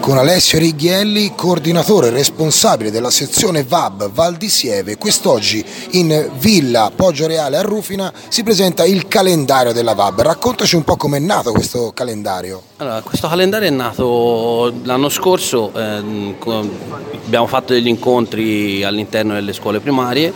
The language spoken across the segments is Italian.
con Alessio Righielli, coordinatore responsabile della sezione VAB Val di Sieve. Quest'oggi in Villa Poggioreale a Rufina si presenta il calendario della VAB. Raccontaci un po' com'è nato questo calendario. Allora, questo calendario è nato l'anno scorso, abbiamo fatto degli incontri all'interno delle scuole primarie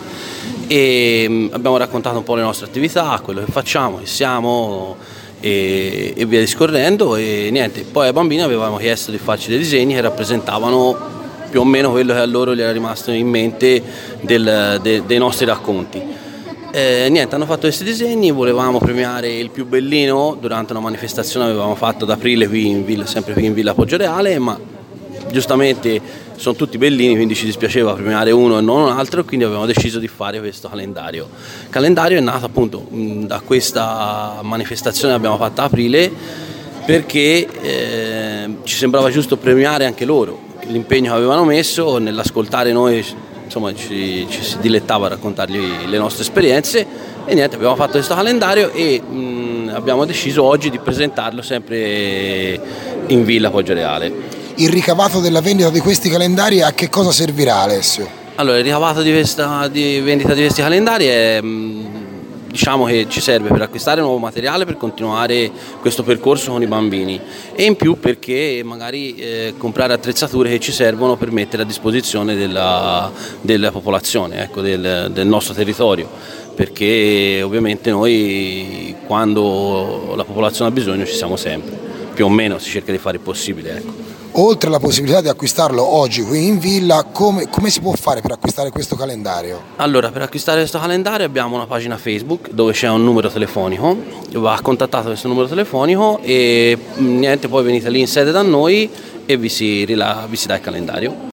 e abbiamo raccontato un po' le nostre attività, quello che facciamo, che siamo e via discorrendo, e niente, poi ai bambini avevamo chiesto di farci dei disegni che rappresentavano più o meno quello che a loro gli era rimasto in mente dei nostri racconti. Niente, hanno fatto questi disegni, volevamo premiare il più bellino durante una manifestazione che avevamo fatto ad aprile qui in Villa, sempre qui in Villa Poggioreale, ma giustamente sono tutti bellini, quindi ci dispiaceva premiare uno e non un altro, quindi abbiamo deciso di fare questo calendario. Il calendario è nato appunto da questa manifestazione che abbiamo fatto ad aprile, perché ci sembrava giusto premiare anche loro, l'impegno che avevano messo nell'ascoltare noi. Insomma, ci si dilettava a raccontargli le nostre esperienze e niente, abbiamo fatto questo calendario e abbiamo deciso oggi di presentarlo sempre in Villa Poggioreale. Il ricavato della vendita di questi calendari a che cosa servirà, Alessio? Allora, il ricavato di vendita di questi calendari è, diciamo che ci serve per acquistare nuovo materiale per continuare questo percorso con i bambini e in più perché magari comprare attrezzature che ci servono per mettere a disposizione della popolazione, ecco, del nostro territorio, perché ovviamente noi quando la popolazione ha bisogno ci siamo sempre, più o meno si cerca di fare il possibile, ecco. Oltre alla possibilità di acquistarlo oggi qui in Villa, come si può fare per acquistare questo calendario? Allora, per acquistare questo calendario abbiamo una pagina Facebook dove c'è un numero telefonico, va contattato questo numero telefonico e niente, poi venite lì in sede da noi e vi si dà il calendario.